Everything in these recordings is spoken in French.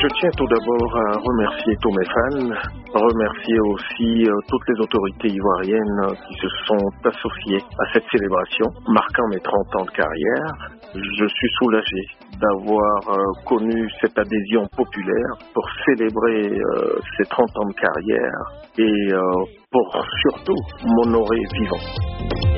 Je tiens tout d'abord à remercier tous mes fans, remercier aussi toutes les autorités ivoiriennes qui se sont associées à cette célébration marquant mes 30 ans de carrière. Je suis soulagé d'avoir connu cette adhésion populaire pour célébrer ces 30 ans de carrière et pour surtout m'honorer vivant.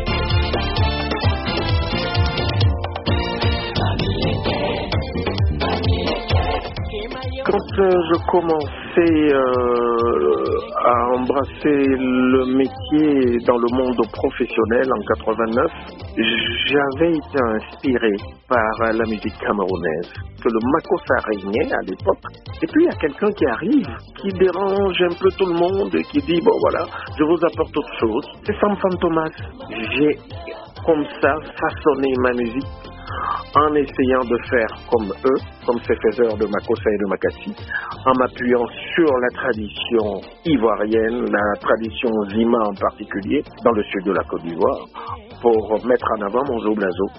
Quand je commençais à embrasser le métier dans le monde professionnel en 89, j'avais été inspiré par la musique camerounaise, que le makossa régnait à l'époque. Et puis il y a quelqu'un qui arrive, qui dérange un peu tout le monde et qui dit, bon voilà, je vous apporte autre chose. C'est Sam Fantomas. J'ai comme ça façonné ma musique en essayant de faire comme eux, comme ces faiseurs de makossa et de makassi, en m'appuyant sur la tradition ivoirienne, la tradition Zima en particulier, dans le sud de la Côte d'Ivoire, pour mettre en avant mon zoblazo.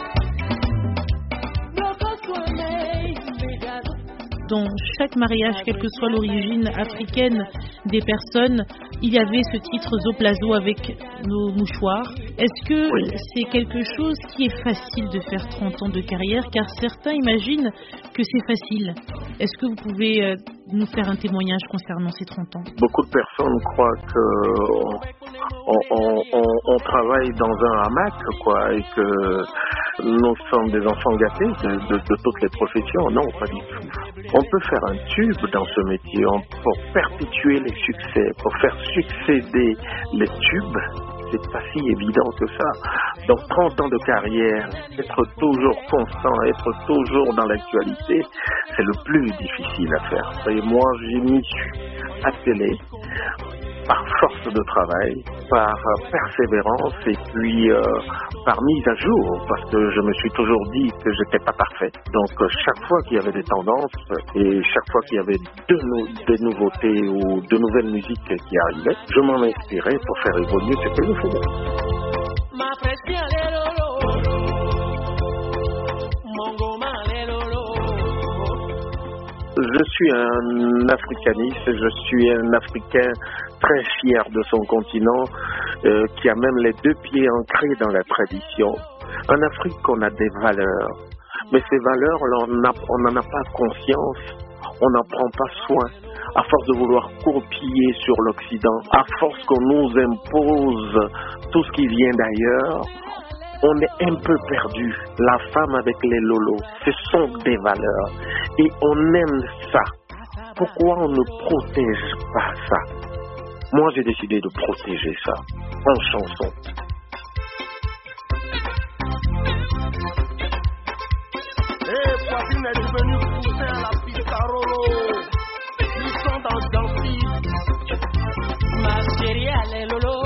Dans chaque mariage, quelle que soit l'origine africaine des personnes, il y avait ce titre Zoplazo avec nos mouchoirs. Est-ce que c'est quelque chose qui est facile de faire 30 ans de carrière? Car certains imaginent que c'est facile. Est-ce que vous pouvez nous faire un témoignage concernant ces 30 ans? Beaucoup de personnes croient qu'on travaille dans un hamac, quoi, et que nous sommes des enfants gâtés de toutes les professions. Non, pas du tout. On peut faire un tube dans ce métier pour perpétuer les succès, pour faire succéder les tubes. C'est pas si évident que ça. Donc 30 ans de carrière, être toujours constant, être toujours dans l'actualité, c'est le plus difficile à faire. Et moi, j'y m'y suis attelé par force de travail, par persévérance et puis par mise à jour, parce que je me suis toujours dit que j'étais pas parfait. Donc chaque fois qu'il y avait des tendances et chaque fois qu'il y avait des nouveautés ou de nouvelles musiques qui arrivaient, je m'en inspirais pour faire évoluer ce que je faisais. Je suis un africaniste, je suis un Africain très fier de son continent, qui a même les deux pieds ancrés dans la tradition. En Afrique, on a des valeurs, mais ces valeurs, on n'en a pas conscience, on n'en prend pas soin. À force de vouloir copier sur l'Occident, à force qu'on nous impose tout ce qui vient d'ailleurs, on est un peu perdu. La femme avec les lolos, ce sont des valeurs. Et on aime ça. Pourquoi on ne protège pas ça? Moi, j'ai décidé de protéger ça en chanson. Poisine est devenue poussin à la Picarolo. Ils sont dans le dansy. Ma chérie, elle est lolo.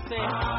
say hi.